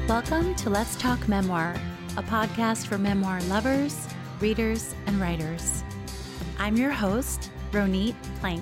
Welcome to Let's Talk Memoir, a podcast for memoir lovers, readers, and writers. I'm your host, Ronit Plank.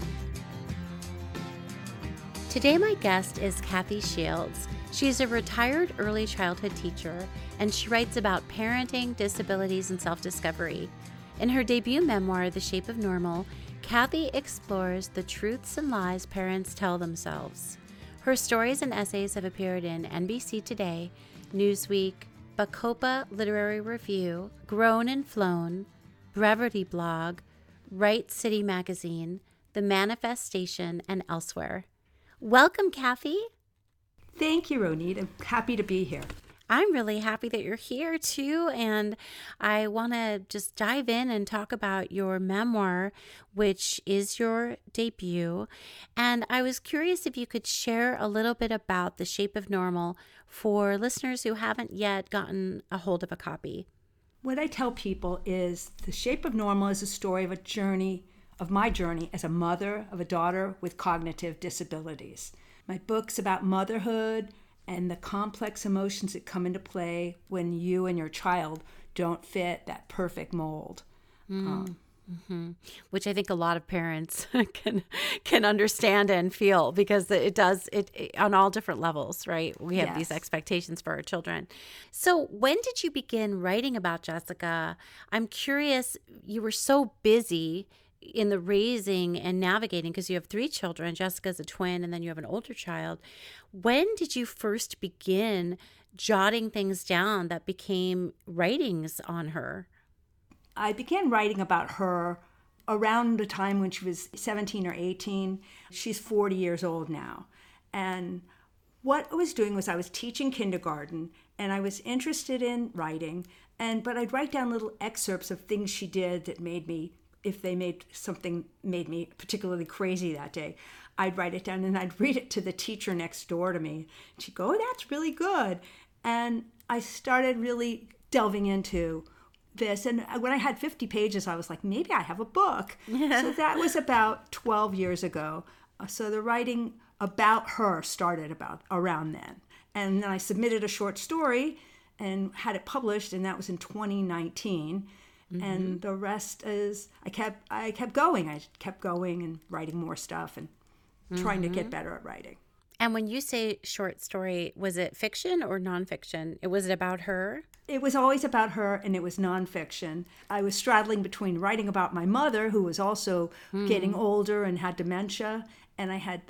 Today my guest is Kathy Shields. She's a retired early childhood teacher, and she writes about parenting, disabilities, and self-discovery. In her debut memoir, The Shape of Normal, Kathy explores the truths and lies parents tell themselves. Her stories and essays have appeared in NBC Today, Newsweek, Bacopa Literary Review, Grown and Flown, Brevity Blog, Right City Magazine, The Manifestation, and elsewhere. Welcome, Kathy. Thank you, Ronit. I'm happy to be here. I'm really happy that you're here too, and I want to just dive in and talk about your memoir, which is your debut. And I was curious if you could share a little bit about The Shape of Normal for listeners who haven't yet gotten a hold of a copy. What I tell people is The Shape of Normal is a story of my journey as a mother of a daughter with cognitive disabilities. My book's about motherhood and the complex emotions that come into play when you and your child don't fit that perfect mold. Which I think a lot of parents can understand and feel, because it does on all different levels, right? We have these expectations for our children. So when did you begin writing about Jessica? I'm curious, you were so busy in the raising and navigating, because you have 3 children. Jessica's a twin, and then you have an older child. When did you first begin jotting things down that became writings on her? I began writing about her around the time when she was 17 or 18. She's 40 years old now. And what I was doing was I was teaching kindergarten, and I was interested in writing, but I'd write down little excerpts of things she did that made me particularly crazy that day. I'd write it down and I'd read it to the teacher next door to me. She'd go, "Oh, that's really good." And I started really delving into this. And when I had 50 pages, I was like, maybe I have a book. So that was about 12 years ago. So the writing about her started around then. And then I submitted a short story and had it published, and that was in 2019. And the rest is I kept going. I kept going and writing more stuff and trying to get better at writing. And when you say short story, was it fiction or nonfiction? Was it about her? It was always about her, and it was nonfiction. I was straddling between writing about my mother, who was also getting older and had dementia, and I had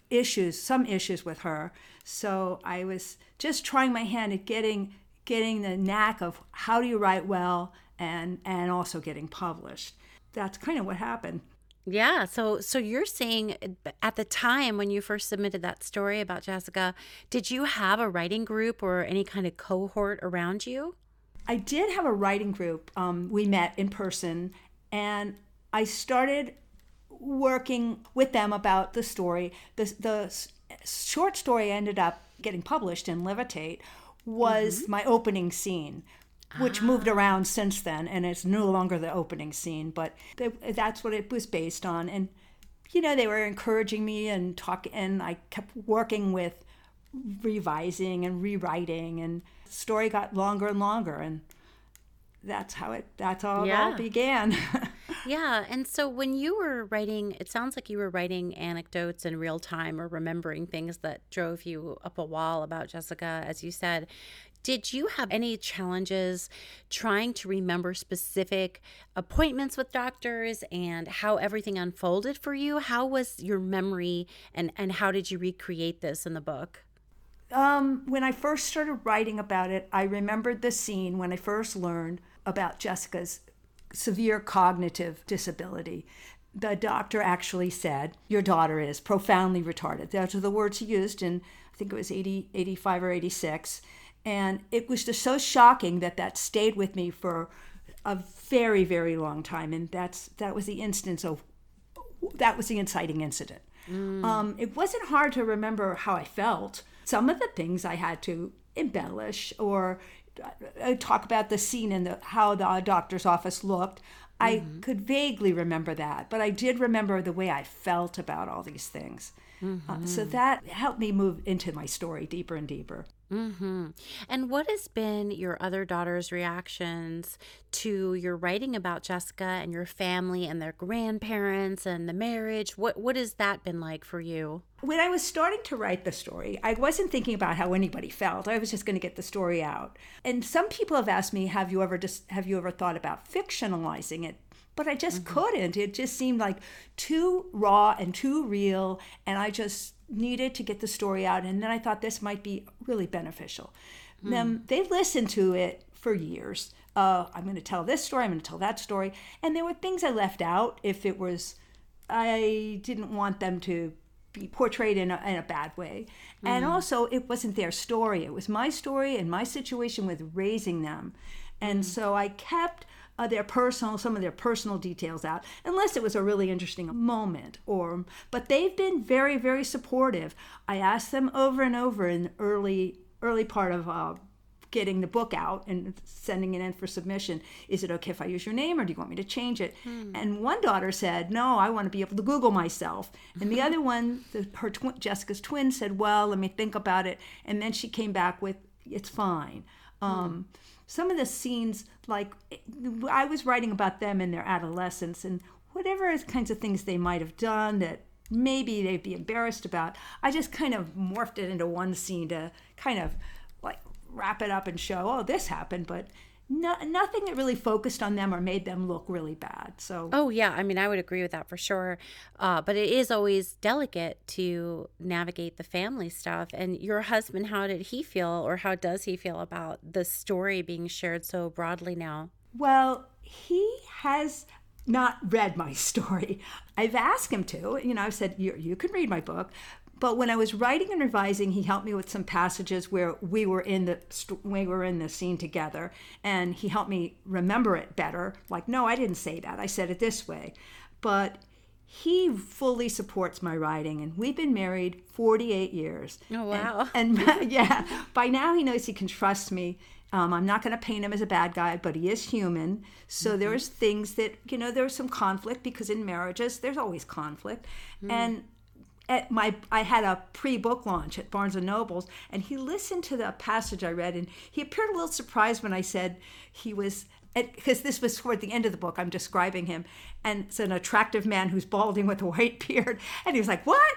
some issues with her. So I was just trying my hand at getting the knack of how do you write well, and also getting published. That's kind of what happened. Yeah. So you're saying at the time when you first submitted that story about Jessica, did you have a writing group or any kind of cohort around you? I did have a writing group. We met in person, and I started working with them about the story. The short story ended up getting published in Levitate was my opening scene, which moved around since then, and it's no longer the opening scene, but that's what it was based on. And, they were encouraging me and I kept working with revising and rewriting, and the story got longer and longer, and that's how it all began. Yeah. And so when you were writing, it sounds like you were writing anecdotes in real time or remembering things that drove you up a wall about Jessica, as you said. Did you have any challenges trying to remember specific appointments with doctors and how everything unfolded for you? How was your memory, and how did you recreate this in the book? When I first started writing about it, I remembered the scene when I first learned about Jessica's severe cognitive disability. The doctor actually said, "Your daughter is profoundly retarded." Those are the words he used in, I think it was 85 or 86. And it was just so shocking that stayed with me for a very, very long time. And that was the inciting incident. It wasn't hard to remember how I felt. Some of the things I had to embellish or talk about the scene and how the doctor's office looked. I could vaguely remember that, but I did remember the way I felt about all these things. So that helped me move into my story deeper and deeper. And what has been your other daughter's reactions to your writing about Jessica and your family and their grandparents and the marriage? What has that been like for you? When I was starting to write the story, I wasn't thinking about how anybody felt. I was just going to get the story out. And some people have asked me, have you ever thought about fictionalizing it? But I just couldn't. It just seemed like too raw and too real, and I just needed to get the story out. And then I thought this might be really beneficial. They listened to it for years. I'm going to tell this story, I'm going to tell that story. And there were things I left out if it was, I didn't want them to be portrayed in a bad way. And also, it wasn't their story. It was my story and my situation with raising them. And so I kept some of their personal details out, unless it was a really interesting moment. But they've been very, very supportive. I asked them over and over in the early part of getting the book out and sending it in for submission, is it okay if I use your name or do you want me to change it? And one daughter said, no, I want to be able to Google myself. And the other one, Jessica's twin, said, well, let me think about it. And then she came back with, it's fine. Some of the scenes, like I was writing about them in their adolescence and whatever kinds of things they might have done that maybe they'd be embarrassed about, I just kind of morphed it into one scene to kind of like wrap it up and show, oh, this happened, but nothing that really focused on them or made them look really bad. So oh yeah, I mean, I would agree with that for sure. But it is always delicate to navigate the family stuff. And your husband, how did he feel, or how does he feel about the story being shared so broadly now? Well, he has not read my story. I've asked him to. I've said, you can read my book. But when I was writing and revising, he helped me with some passages where we were in the scene together, and he helped me remember it better. Like, no, I didn't say that. I said it this way. But he fully supports my writing, and we've been married 48 years. Oh, wow. And yeah, by now he knows he can trust me. I'm not going to paint him as a bad guy, but he is human. So there's things that, there's some conflict, because in marriages, there's always conflict. And I had a pre-book launch at Barnes & Noble's, and he listened to the passage I read, and he appeared a little surprised when I said he was, because this was toward the end of the book, I'm describing him, and it's an attractive man who's balding with a white beard, and he was like, what?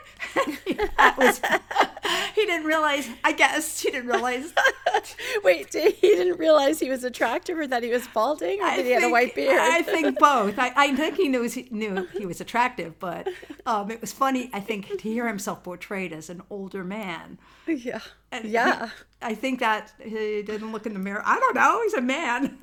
He didn't realize, I guess, he didn't realize. Wait, he didn't realize he was attractive, or that he was balding, or that he had a white beard? I think both. I think he knew he was attractive, but it was funny, I think, to hear himself portrayed as an older man. Yeah. And yeah. I think that he didn't look in the mirror. I don't know. He's a man.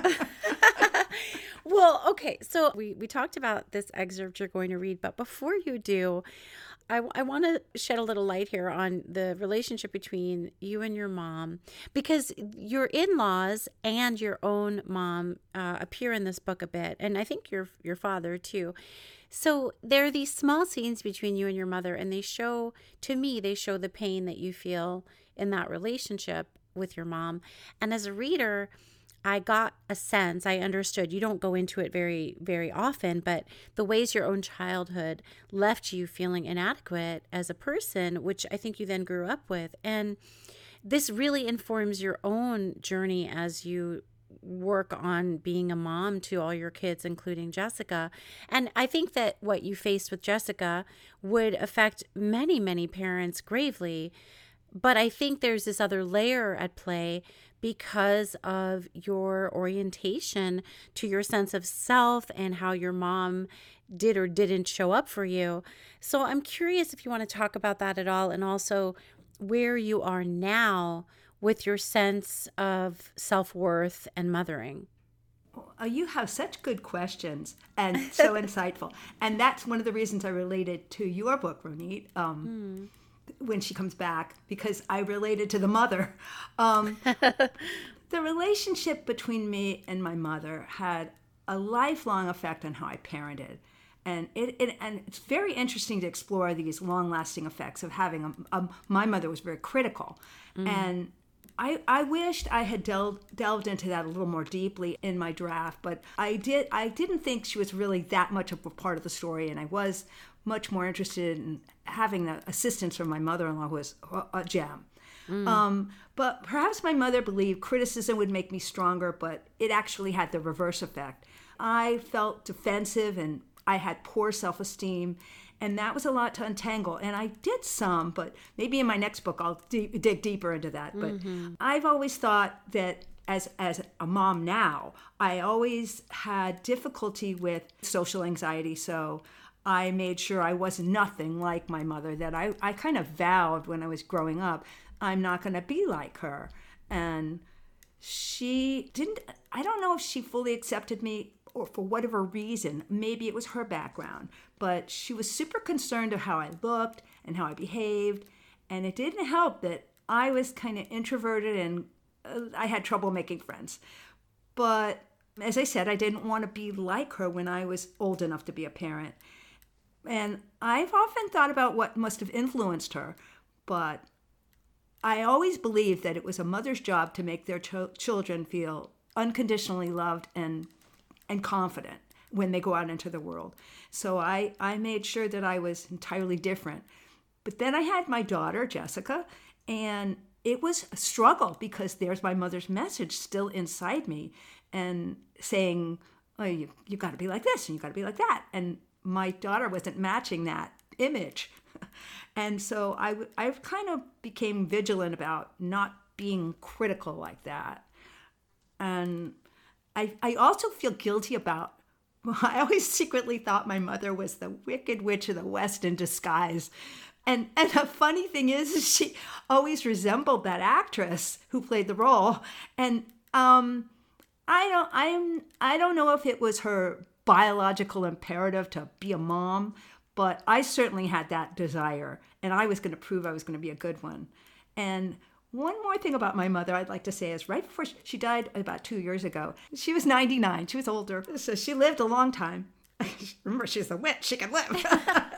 Well, okay. So we talked about this excerpt you're going to read, but before you do, I want to shed a little light here on the relationship between you and your mom, because your in-laws and your own mom appear in this book a bit, and I think your father too. So there are these small scenes between you and your mother, and they show the pain that you feel in that relationship with your mom. And as a reader, I got a sense, I understood, you don't go into it very, very often, but the ways your own childhood left you feeling inadequate as a person, which I think you then grew up with. And this really informs your own journey as you work on being a mom to all your kids, including Jessica. And I think that what you faced with Jessica would affect many, many parents gravely. But I think there's this other layer at play because of your orientation to your sense of self and how your mom did or didn't show up for you. So I'm curious if you want to talk about that at all, and also where you are now with your sense of self-worth and mothering. You have such good questions and so insightful. And that's one of the reasons I related to your book, Ronit, when she comes back, because I related to the mother. The relationship between me and my mother had a lifelong effect on how I parented. And it's very interesting to explore these long-lasting effects of having my mother was very critical. And I wished I had delved into that a little more deeply in my draft, but I didn't think she was really that much of a part of the story, and I was much more interested in having the assistance from my mother-in-law, who was a gem. But perhaps my mother believed criticism would make me stronger, but it actually had the reverse effect. I felt defensive and I had poor self-esteem, and that was a lot to untangle. And I did some, but maybe in my next book I'll dig deeper into that. But I've always thought that as a mom now, I always had difficulty with social anxiety, so I made sure I was nothing like my mother, that I kind of vowed when I was growing up, I'm not going to be like her. And she didn't, I don't know if she fully accepted me or for whatever reason. Maybe it was her background, but she was super concerned of how I looked and how I behaved. And it didn't help that I was kind of introverted and I had trouble making friends. But as I said, I didn't want to be like her when I was old enough to be a parent. And I've often thought about what must have influenced her, but I always believed that it was a mother's job to make their children feel unconditionally loved and confident when they go out into the world. So I made sure that I was entirely different. But then I had my daughter, Jessica, and it was a struggle because there's my mother's message still inside me and saying, oh, you got to be like this and you got to be like that. And my daughter wasn't matching that image. And so I kind of became vigilant about not being critical like that. And I also feel guilty about, I always secretly thought my mother was the Wicked Witch of the West in disguise. And the funny thing is she always resembled that actress who played the role. And I don't know if it was her biological imperative to be a mom, but I certainly had that desire, and I was going to prove I was going to be a good one. And one more thing about my mother I'd like to say is right before she died about 2 years ago, she was 99. She was older, so she lived a long time. Remember, she's a witch. She can live.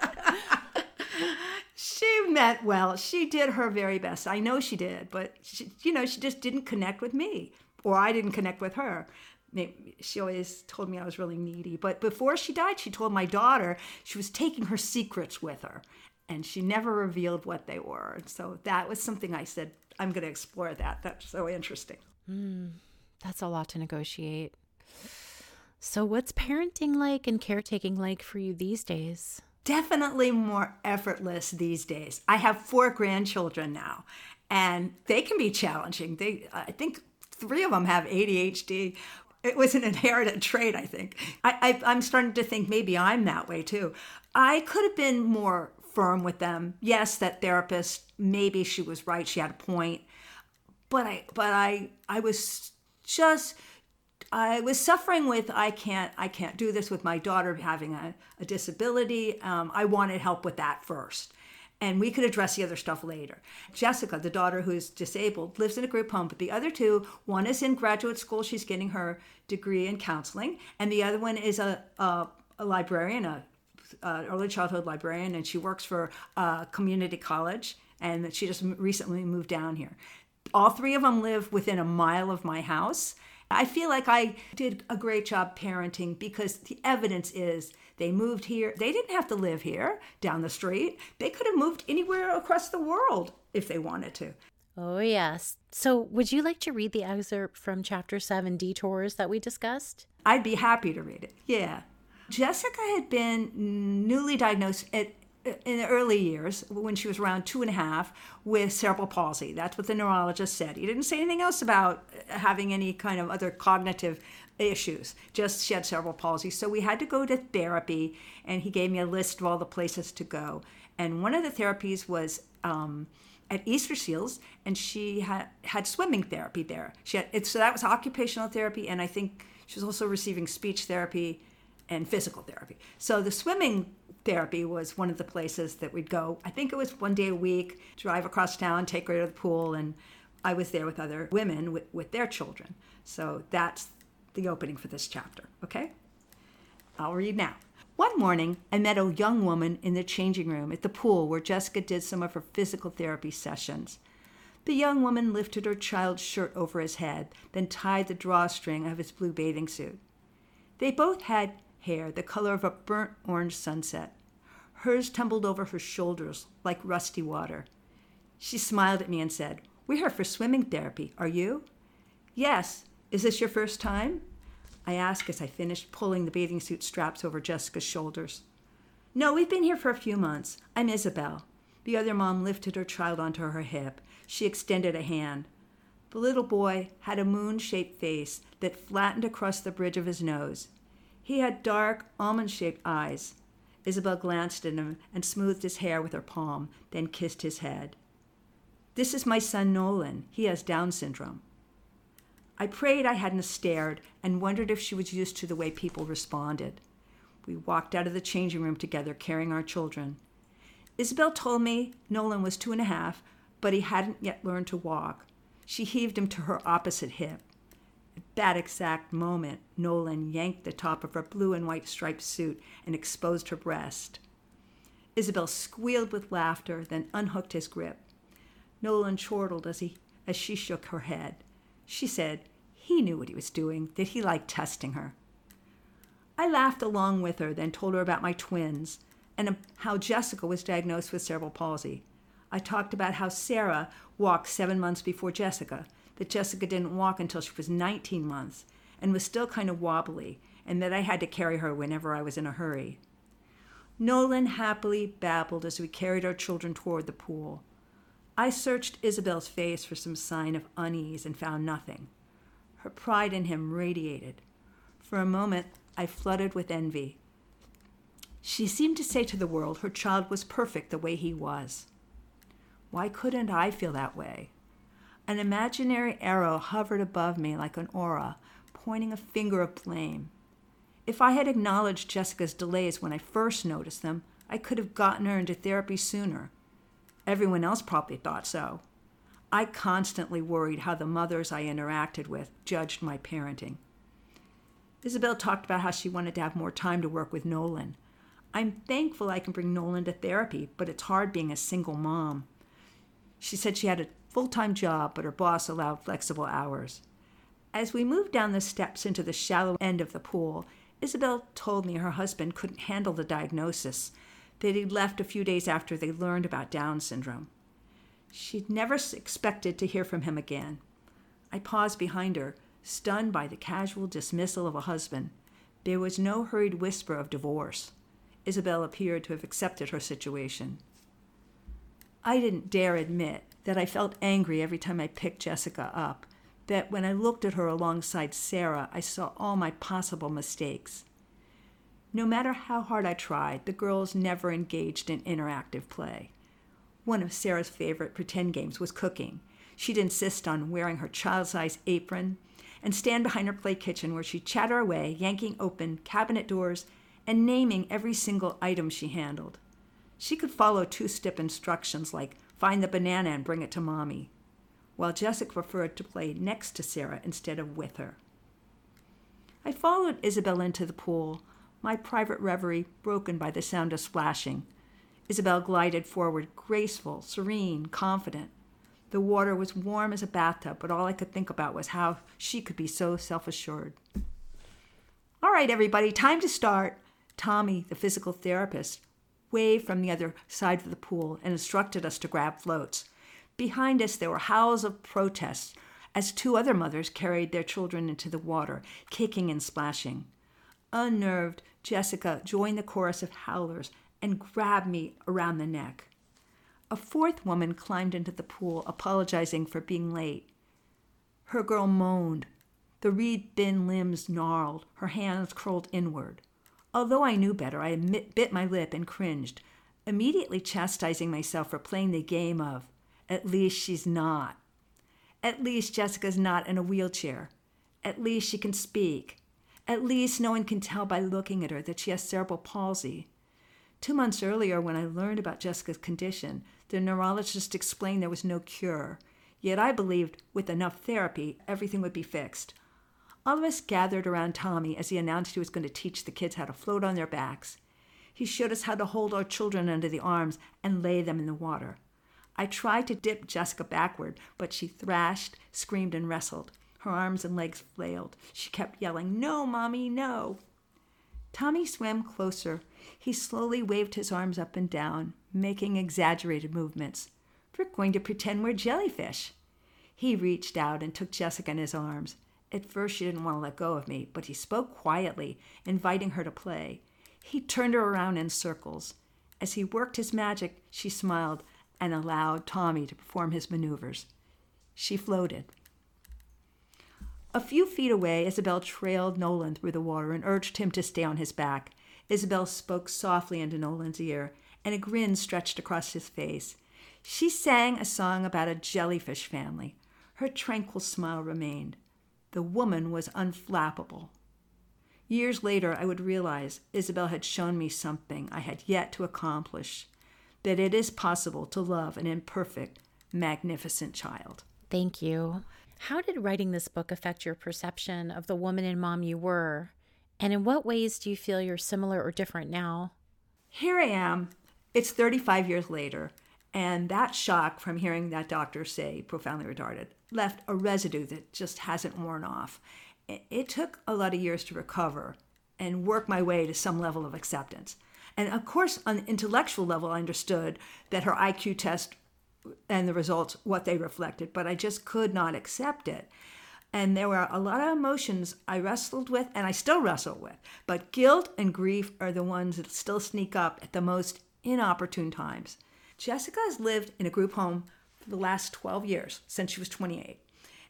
She meant well. She did her very best. I know she did, but she just didn't connect with me, or I didn't connect with her. She always told me I was really needy. But before she died, she told my daughter she was taking her secrets with her, and she never revealed what they were. And so that was something I said, I'm going to explore that. That's so interesting. That's a lot to negotiate. So what's parenting like and caretaking like for you these days? Definitely more effortless these days. I have 4 grandchildren now, and they can be challenging. I think 3 of them have ADHD. It was an inherited trait, I think. I'm starting to think maybe I'm that way too. I could have been more firm with them. Yes, that therapist, maybe she was right. She had a point. But I was suffering with, I can't do this with my daughter having a disability. I wanted help with that first. And we could address the other stuff later. Jessica, the daughter who's disabled, lives in a group home, but the other 2, one is in graduate school. She's getting her degree in counseling. And the other one is a librarian, an early childhood librarian, and she works for a community college. And she just recently moved down here. All 3 of them live within a mile of my house. I feel like I did a great job parenting because the evidence is they moved here. They didn't have to live here down the street. They could have moved anywhere across the world if they wanted to. Oh, yes. So would you like to read the excerpt from Chapter 7, Detours, that we discussed? I'd be happy to read it. Yeah. Jessica had been newly diagnosed in the early years, when she was around 2.5, with cerebral palsy. That's what the neurologist said. He didn't say anything else about having any kind of other cognitive issues, just she had cerebral palsy. So we had to go to therapy, and he gave me a list of all the places to go. And one of the therapies was at Easterseals, and she had swimming therapy there. So that was occupational therapy, and I think she was also receiving speech therapy and physical therapy. So the swimming therapy was one of the places that we'd go. I think it was 1 day a week, drive across town, take her to the pool, and I was there with other women with their children. So that's the opening for this chapter, okay? I'll read now. One morning, I met a young woman in the changing room at the pool where Jessica did some of her physical therapy sessions. The young woman lifted her child's shirt over his head, then tied the drawstring of his blue bathing suit. They both had hair the color of a burnt orange sunset. Hers tumbled over her shoulders like rusty water. She smiled at me and said, "We're here for swimming therapy. Are you?" "Yes. Is this your first time?" I asked as I finished pulling the bathing suit straps over Jessica's shoulders. "No, we've been here for a few months. I'm Isabel." The other mom lifted her child onto her hip. She extended a hand. The little boy had a moon-shaped face that flattened across the bridge of his nose. He had dark, almond-shaped eyes. Isabel glanced at him and smoothed his hair with her palm, then kissed his head. "This is my son Nolan. He has Down syndrome." I prayed I hadn't stared and wondered if she was used to the way people responded. We walked out of the changing room together, carrying our children. Isabel told me Nolan was 2.5, but he hadn't yet learned to walk. She heaved him to her opposite hip. At that exact moment, Nolan yanked the top of her blue and white striped suit and exposed her breast. Isabel squealed with laughter, then unhooked his grip. Nolan chortled as she shook her head. She said he knew what he was doing, that he liked testing her. I laughed along with her, then told her about my twins and how Jessica was diagnosed with cerebral palsy. I talked about how Sarah walked 7 months before Jessica, that Jessica didn't walk until she was 19 months and was still kind of wobbly, and that I had to carry her whenever I was in a hurry. Nolan happily babbled as we carried our children toward the pool. I searched Isabel's face for some sign of unease and found nothing. Her pride in him radiated. For a moment, I flooded with envy. She seemed to say to the world her child was perfect the way he was. Why couldn't I feel that way? An imaginary arrow hovered above me like an aura, pointing a finger of blame. If I had acknowledged Jessica's delays when I first noticed them, I could have gotten her into therapy sooner. Everyone else probably thought so. I constantly worried how the mothers I interacted with judged my parenting. Isabel talked about how she wanted to have more time to work with Nolan. I'm thankful I can bring Nolan to therapy, but it's hard being a single mom. She said she had a full-time job, but her boss allowed flexible hours. As we moved down the steps into the shallow end of the pool, Isabel told me her husband couldn't handle the diagnosis, that he'd left a few days after they learned about Down syndrome. She'd never expected to hear from him again. I paused behind her, stunned by the casual dismissal of a husband. There was no hurried whisper of divorce. Isabel appeared to have accepted her situation. I didn't dare admit that I felt angry every time I picked Jessica up, that when I looked at her alongside Sarah, I saw all my possible mistakes. No matter how hard I tried, the girls never engaged in interactive play. One of Sarah's favorite pretend games was cooking. She'd insist on wearing her child-sized apron and stand behind her play kitchen where she'd chatter away, yanking open cabinet doors and naming every single item she handled. She could follow two-step instructions like find the banana and bring it to mommy, while Jessica preferred to play next to Sarah instead of with her. I followed Isabel into the pool, my private reverie broken by the sound of splashing. Isabel glided forward, graceful, serene, confident. The water was warm as a bathtub, but all I could think about was how she could be so self-assured. "All right, everybody, time to start." Tommy, the physical therapist, waved from the other side of the pool and instructed us to grab floats. Behind us, there were howls of protest as 2 other mothers carried their children into the water, kicking and splashing. Unnerved, Jessica joined the chorus of howlers and grabbed me around the neck. A 4th woman climbed into the pool, apologizing for being late. Her girl moaned. The reed-thin limbs gnarled, her hands curled inward. Although I knew better, I bit my lip and cringed, immediately chastising myself for playing the game of, at least she's not. At least Jessica's not in a wheelchair. At least she can speak. At least no one can tell by looking at her that she has cerebral palsy. 2 months earlier, when I learned about Jessica's condition, the neurologist explained there was no cure. Yet I believed with enough therapy, everything would be fixed. All of us gathered around Tommy as he announced he was going to teach the kids how to float on their backs. He showed us how to hold our children under the arms and lay them in the water. I tried to dip Jessica backward, but she thrashed, screamed, and wrestled. Her arms and legs flailed. She kept yelling, "No, Mommy, no." Tommy swam closer, He slowly waved his arms up and down, making exaggerated movements. "We're going to pretend we're jellyfish." He reached out and took Jessica in his arms. At first, she didn't want to let go of me, but he spoke quietly, inviting her to play. He turned her around in circles. As he worked his magic, she smiled and allowed Tommy to perform his maneuvers. She floated. A few feet away, Isabel trailed Nolan through the water and urged him to stay on his back. Isabel spoke softly into Nolan's ear, and a grin stretched across his face. She sang a song about a jellyfish family. Her tranquil smile remained. The woman was unflappable. Years later, I would realize Isabel had shown me something I had yet to accomplish, that it is possible to love an imperfect, magnificent child. Thank you. How did writing this book affect your perception of the woman and mom you were? And in what ways do you feel you're similar or different now? Here I am. It's 35 years later, and that shock from hearing that doctor say profoundly retarded left a residue that just hasn't worn off. It took a lot of years to recover and work my way to some level of acceptance. And of course, on an intellectual level, I understood that her IQ test and the results, what they reflected, but I just could not accept it. And there were a lot of emotions I wrestled with, and I still wrestle with. But guilt and grief are the ones that still sneak up at the most inopportune times. Jessica has lived in a group home for the last 12 years, since she was 28.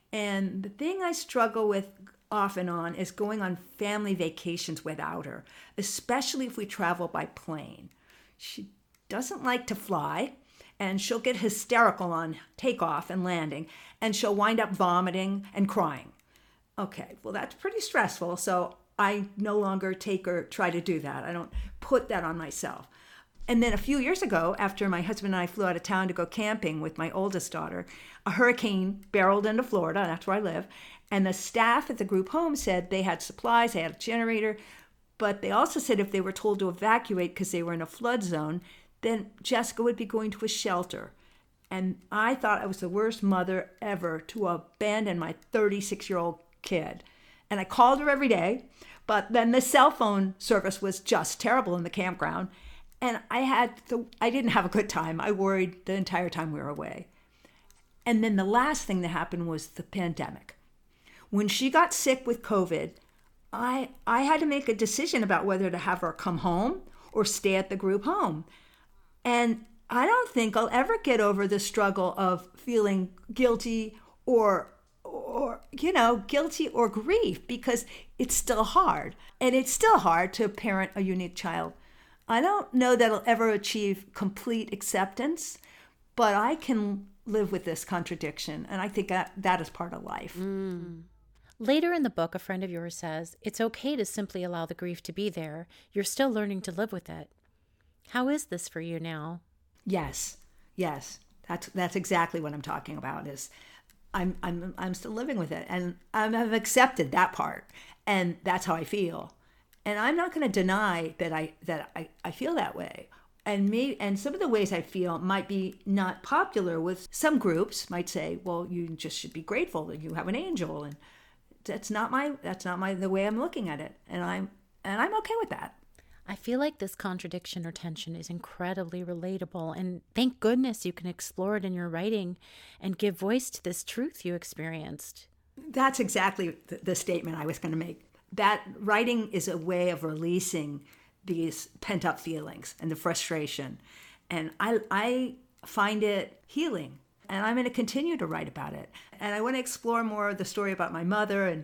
And the thing I struggle with off and on is going on family vacations without her, especially if we travel by plane. She doesn't like to fly, and she'll get hysterical on takeoff and landing, and she'll wind up vomiting and crying. Okay, well, that's pretty stressful, so I no longer try to do that. I don't put that on myself. And then a few years ago, after my husband and I flew out of town to go camping with my oldest daughter, a hurricane barreled into Florida, that's where I live, and the staff at the group home said they had supplies, they had a generator, but they also said if they were told to evacuate because they were in a flood zone, then Jessica would be going to a shelter. And I thought I was the worst mother ever to abandon my 36-year-old kid. And I called her every day, but then the cell phone service was just terrible in the campground. And I didn't have a good time. I worried the entire time we were away. And then the last thing that happened was the pandemic. When she got sick with COVID, I had to make a decision about whether to have her come home or stay at the group home. And I don't think I'll ever get over the struggle of feeling guilty or guilty or grief, because it's still hard. And it's still hard to parent a unique child. I don't know that I'll ever achieve complete acceptance, but I can live with this contradiction. And I think that is part of life. Later in the book, a friend of yours says, it's okay to simply allow the grief to be there. You're still learning to live with it. How is this for you now? Yes. That's exactly what I'm talking about. Is I'm still living with it, and I've accepted that part, and that's how I feel. And I'm not going to deny that I feel that way. And some of the ways I feel might be not popular with some groups. Might say, well, you just should be grateful that you have an angel, and that's not the way I'm looking at it. And I'm okay with that. I feel like this contradiction or tension is incredibly relatable, and thank goodness you can explore it in your writing and give voice to this truth you experienced. That's exactly the statement I was going to make. That writing is a way of releasing these pent-up feelings and the frustration, and I find it healing, and I'm going to continue to write about it. And I want to explore more of the story about my mother, and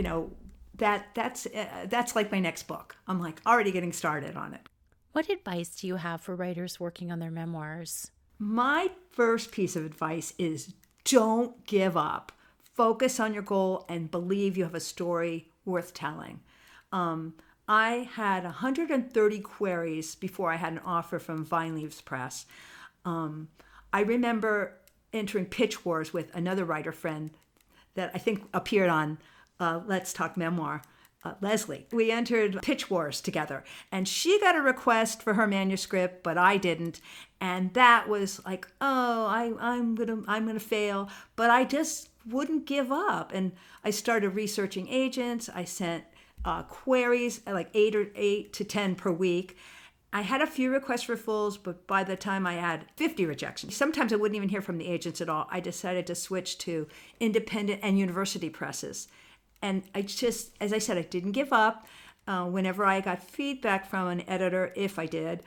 that's like my next book. I'm like already getting started on it. What advice do you have for writers working on their memoirs? My first piece of advice is don't give up. Focus on your goal and believe you have a story worth telling. I had 130 queries before I had an offer from Vine Leaves Press. I remember entering pitch wars with another writer friend that I think appeared on Let's Talk Memoir, Leslie. We entered pitch wars together, and she got a request for her manuscript, but I didn't. And that was like, I'm gonna fail. But I just wouldn't give up. And I started researching agents. I sent queries, like 8 to 10 per week. I had a few requests for fulls, but by the time I had 50 rejections, sometimes I wouldn't even hear from the agents at all. I decided to switch to independent and university presses. And I just, as I said, I didn't give up. Whenever I got feedback from an editor, if I did,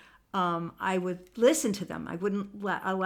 I would listen to them. I wouldn't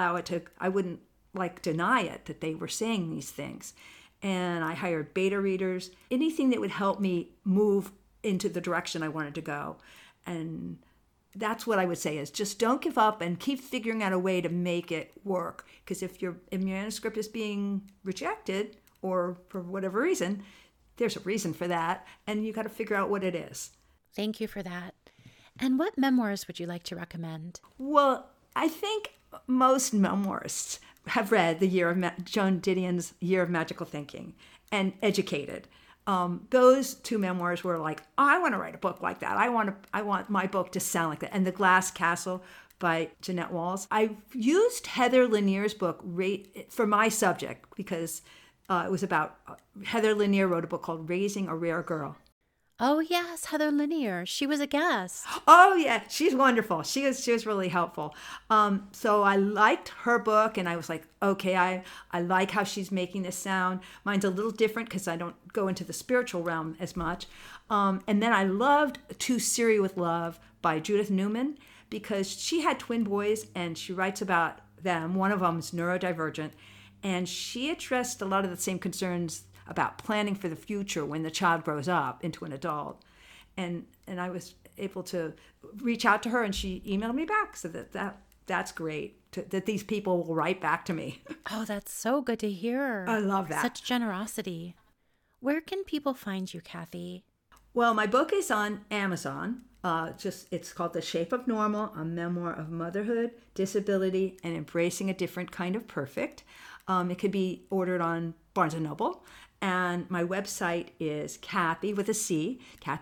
I wouldn't deny it that they were saying these things. And I hired beta readers, anything that would help me move into the direction I wanted to go. And that's what I would say is just don't give up and keep figuring out a way to make it work. Because if your manuscript is being rejected, or for whatever reason, there's a reason for that, and you got to figure out what it is. Thank you for that. And what memoirs would you like to recommend? Well, I think most memoirists have read Joan Didion's Year of Magical Thinking and Educated. Those two memoirs were like, oh, I want to write a book like that. I want my book to sound like that. And The Glass Castle by Jeanette Walls. I used Heather Lanier's book for my subject because it was about Heather Lanier wrote a book called Raising a Rare Girl. Oh, yes, Heather Lanier. She was a guest. Oh, yeah. She's wonderful. She was really helpful. So I liked her book, and I was like, okay, I like how she's making this sound. Mine's a little different because I don't go into the spiritual realm as much. And then I loved To Siri with Love by Judith Newman because she had twin boys, and she writes about them. One of them is neurodivergent, and she addressed a lot of the same concerns about planning for the future when the child grows up into an adult. And I was able to reach out to her, and she emailed me back. So that's great, that these people will write back to me. Oh, that's so good to hear. I love that. Such generosity. Where can people find you, Kathy? Well, my book is on Amazon. It's called The Shape of Normal, a memoir of motherhood, disability, and embracing a different kind of perfect. It could be ordered on Barnes & Noble. And my website is Kathy with a C,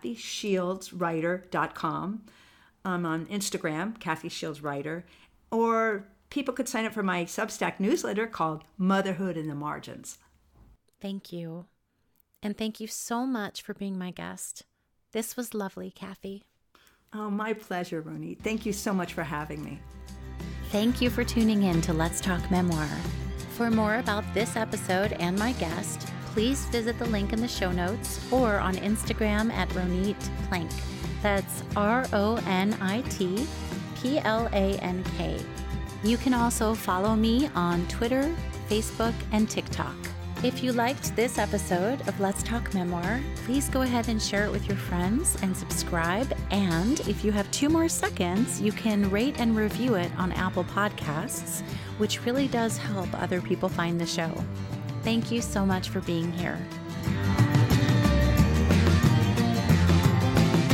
KathyShieldsWriter.com. I'm on Instagram, Kathy Shields Writer. Or people could sign up for my Substack newsletter called Motherhood in the Margins. Thank you. And thank you so much for being my guest. This was lovely, Kathy. Oh, my pleasure, Ronit. Thank you so much for having me. Thank you for tuning in to Let's Talk Memoir. For more about this episode and my guest, please visit the link in the show notes or on Instagram at Ronit Plank. That's RONITPLANK. You can also follow me on Twitter, Facebook, and TikTok. If you liked this episode of Let's Talk Memoir, please go ahead and share it with your friends and subscribe. And if you have 2 more seconds, you can rate and review it on Apple Podcasts, which really does help other people find the show. Thank you so much for being here.